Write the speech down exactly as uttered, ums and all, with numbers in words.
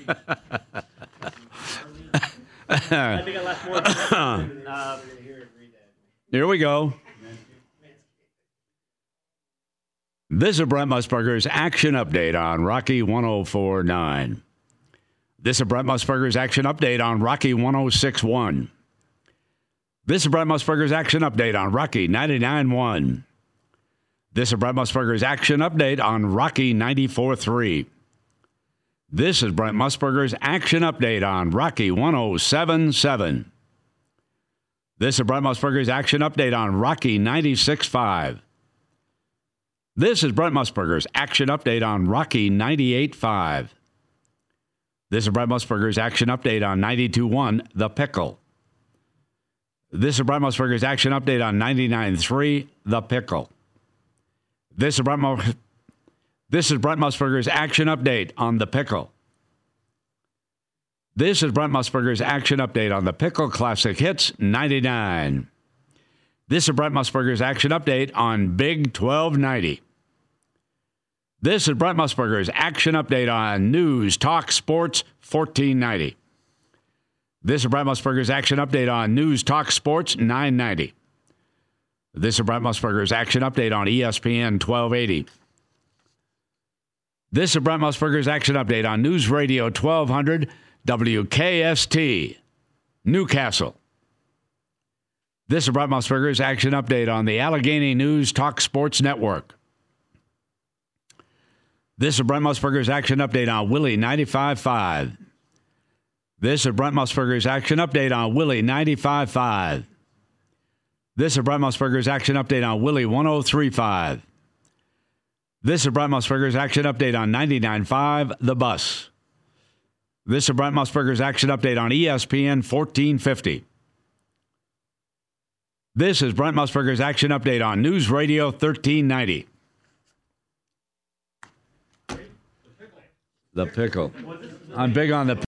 I think I left more than uh, Here we go. This is Brent Musburger's Action Update on Rocky one oh four point nine. This is Brent Musburger's Action Update on Rocky one oh six point one. This is Brent Musburger's Action Update on Rocky ninety-nine point one. This is Brent Musburger's Action Update on Rocky ninety-four point three. This is Brent Musburger's Action Update on Rocky one oh seven point seven. This is Brent Musburger's Action Update on Rocky ninety-six point five. This is Brent Musburger's Action Update on Rocky ninety-eight point five. This is Brent Musburger's Action Update on ninety-two point one, The Pickle. This is Brent Musburger's Action Update on ninety-nine point three, The Pickle. This is Brent Mus- This is Brent Musburger's Action Update on The Pickle. This is Brent Musburger's Action Update on The Pickle Classic Hits ninety-nine. This is Brent Musburger's Action Update on Big twelve ninety. This is Brent Musburger's Action Update on News Talk Sports fourteen ninety. This is Brent Musburger's Action Update on News Talk Sports nine ninety. This is Brent Musburger's Action Update on E S P N twelve eighty. This is Brent Musburger's Action Update on News Radio twelve hundred W K S T, Newcastle. This is Brent Musburger's Action Update on the Allegheny News Talk Sports Network. This is Brent Musburger's Action Update on Willie ninety-five point five. This is Brent Musburger's Action Update on Willie ninety-five point five. This is Brent Musburger's Action Update on Willie one oh three point five. This is Brent Musburger's Action Update on ninety-nine point five, The Bus. This is Brent Musburger's Action Update on E S P N fourteen fifty. This is Brent Musburger's Action Update on News Radio thirteen ninety. The Pickle. I'm big on the